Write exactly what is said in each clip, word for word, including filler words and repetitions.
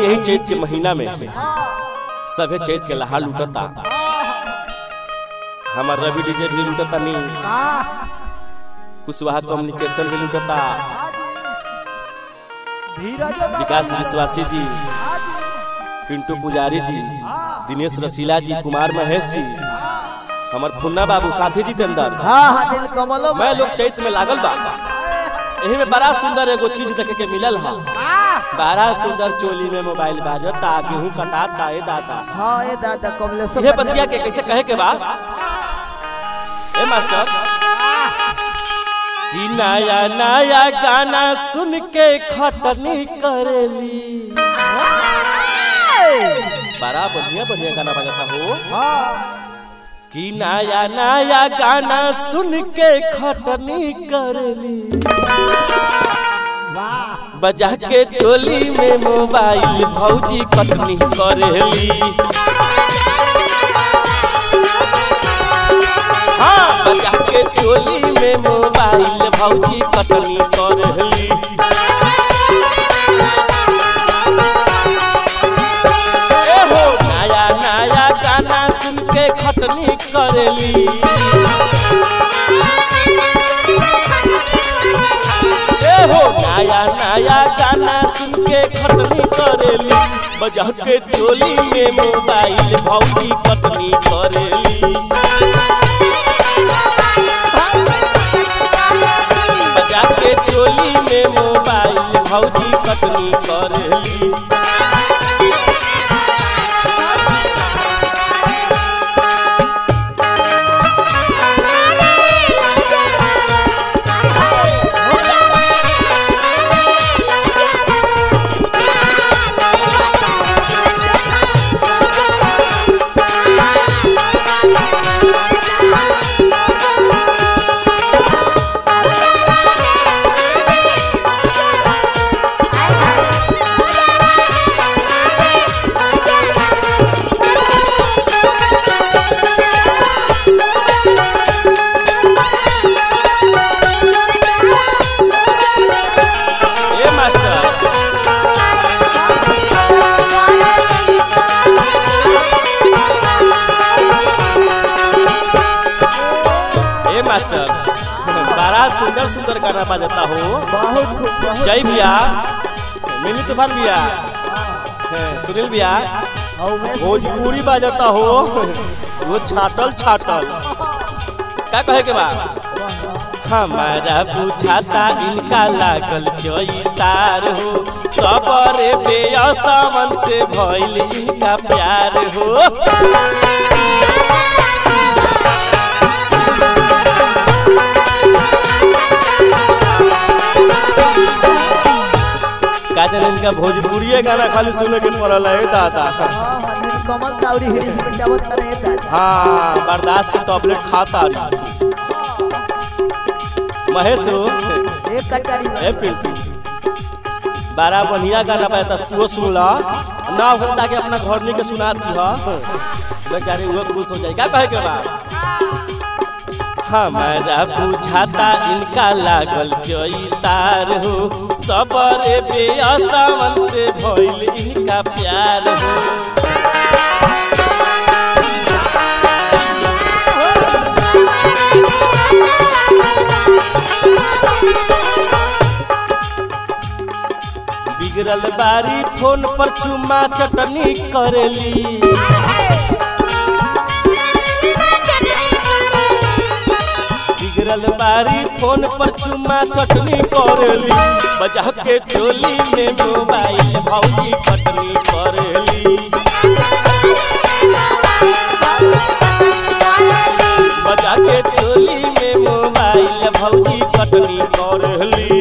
यही चैत के महीना में सभे चैत के लहा लूटता। हमार रवि डीजे भी लूटता नहीं, कुशवाहा कम्युनिकेशन भी लूटता, विकास विश्वासी जी, पिंटू पुजारी जी, दिनेश रसीला जी, कुमार महेश जी, हमार फुन्ना बाबू, साथी जितेंद्र, मैं लोग चैत में लागल बा। यही में बड़ा सुंदर एगो चीज देखे के मिलल है, बड़ा सुंदर चोली में मोबाइल बाजता, गेहूं कटाता। ए दादा हां ए दादा कमलेश्वर ये बतिया के कैसे कहे के बा ए मास्टर कि नया नया गाना सुन के खटनी करेली। बड़ा बढ़िया बढ़िया गाना बजाता हो कि नया नया गाना सुन के खटनी करेली, बजा के चोली में मोबाइल भौजी कटनी करेली। हाँ, बजा के चोली में मोबाइल भौजी कटनी करेली। ए हो नया नया गाना सुन के खटनी करेली, ए हो नया नया गाना सुन के खटनी करेली, बजा के चोली में मोबाइल भौजी कटनी करेली। बजा के चोली में मोबाइल भौजी कटनी करेली। बड़ा सुंदर सुंदर गाना बजाता हो, बहुत जय भैया, मिनी तूफान भैया, सुनील भैया, भोजपुरी बजाता हो, वो छाटल छाटल क्या कहे के बा। हमारा बुझाता इनका लागल चैतार हो, सबरे बेअसमन से भइल इनका प्यार हो। काजल इनका भोजपुरी गाना खाली सुने के पड़ल है दादा। कमल साउरी हिरिस बचावत रहे दादा। हाँ, बर्दाश्त की टैबलेट खाता रही। महेश एक कटारी ए पिंटू बड़ा बढ़िया गाना बजाता, तू सुन ला ना, हो सकता कि अपना घर नहीं के सुना दी हा, बेचारे वो खुश हो जाए। क्या कहे के बा हमारा बुझाता इनका लागल चैतार हो, सबरे बेअसमन से भइल इनका प्यार हो। बिगड़ल बारी फोन पर चुम्मा चटनी करेली, बिगड़ल बारी फोन पर चुम्मा चटनी करेली, बजा के चोली में मोबाइल भौजी कटनी करेली। बजा के चोली में मोबाइल भौजी कटनी करेली।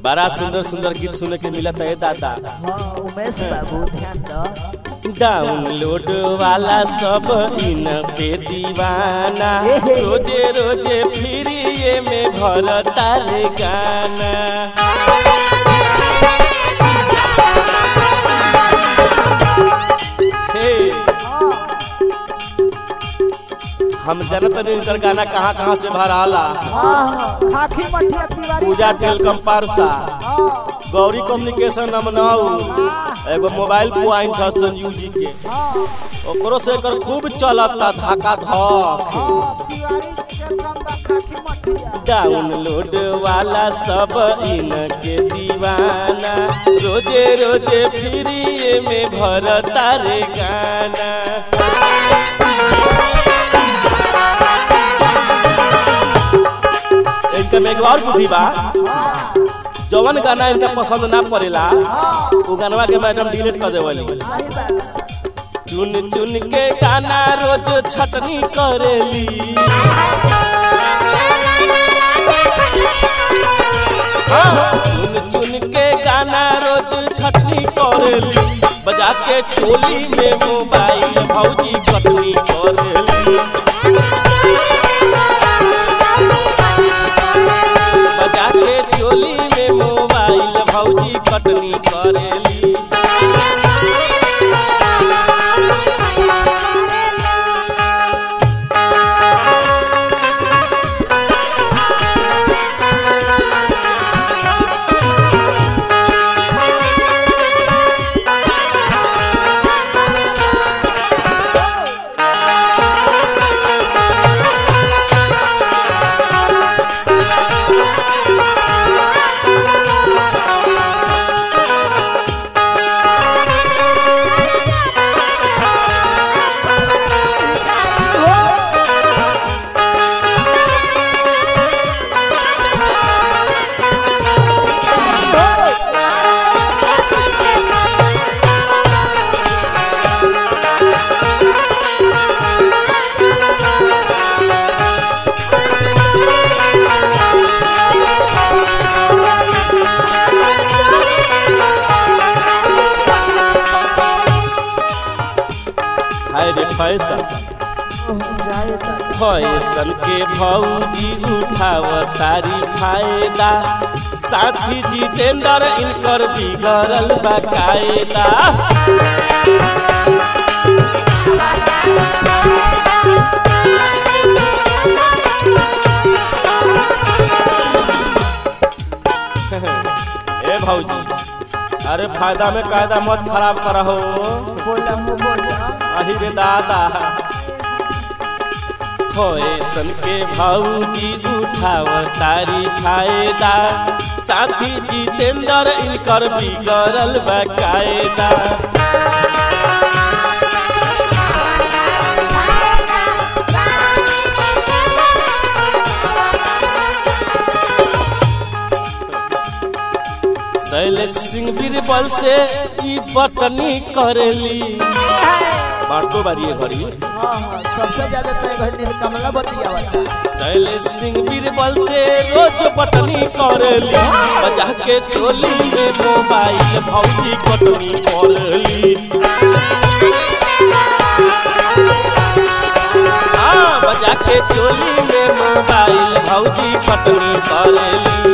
बड़ा सुंदर सुंदर गीत सुने के मिलता है दादा। हाँ उमेश बाबू ध्यान दो। डाउनलोड वाला सब इन पे दीवाना, रोजे रोजे फिर ये में भरता रे गाना। हम जनता ने इनकर गाना कहाँ कहाँ से भराला। पूजा टेलकम पारसा, गौरी कम्युनिकेशन नमनाऊ, एगो मोबाइल पॉइंट है संजीव जी के, ओकरो से कर खूब चलता धाका धक। डाउनलोड वाला सब इनके दीवाना, रोजे रोजे फिर ये में भरता रे गाना। इनका में एक और बुद्धि बा, जवन गाना इनका पसंद ना पड़ेला वो गानवा के मैडम डिलीट कर देवली। चुन चुन के गाना रोज छटनी करेली, हाँ चुन चुन के गाना रोज छटनी करेली, बजा के चोली में मोबाइल भौजी कटनी करेली। बजा के चोली में मोबाइल भौजी कटनी करेली। फैशन के भौजी उठाव तारी फायदा, साथी जितेंद्र इनकर बिगड़ल बकायदा। ए भौजी अरे फायदा में कायदा मत खराब करहो। अहि रे दादा फैशन के भौजी उठाव तारी फायदा, साथी जितेंद्र इनकर बिगड़ल बकायदा। शैलेश सिंह बीरबल से ई बटनी करेली, बातो बारी घड़ी सबसे ज्यादा कमला बतिया। शैलेश सिंह बीरबल से रोज बटनी करेली, बजा के चोली में मोबाइल भौजी कटनी करेली। हाँ बजा के चोली में मोबाइल भौजी कटनी करेली।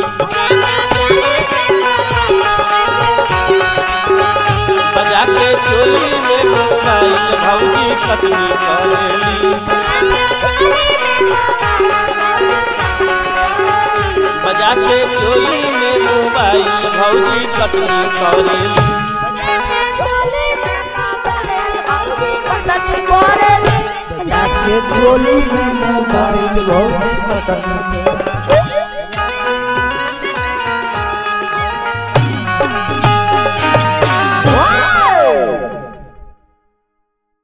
बजा के चोली में मोबाइल भौजी कटनी करेली। बजा के चोली में मोबाइल भौजी कटनी करेली। चोली में मोबाइल भौजी कटनी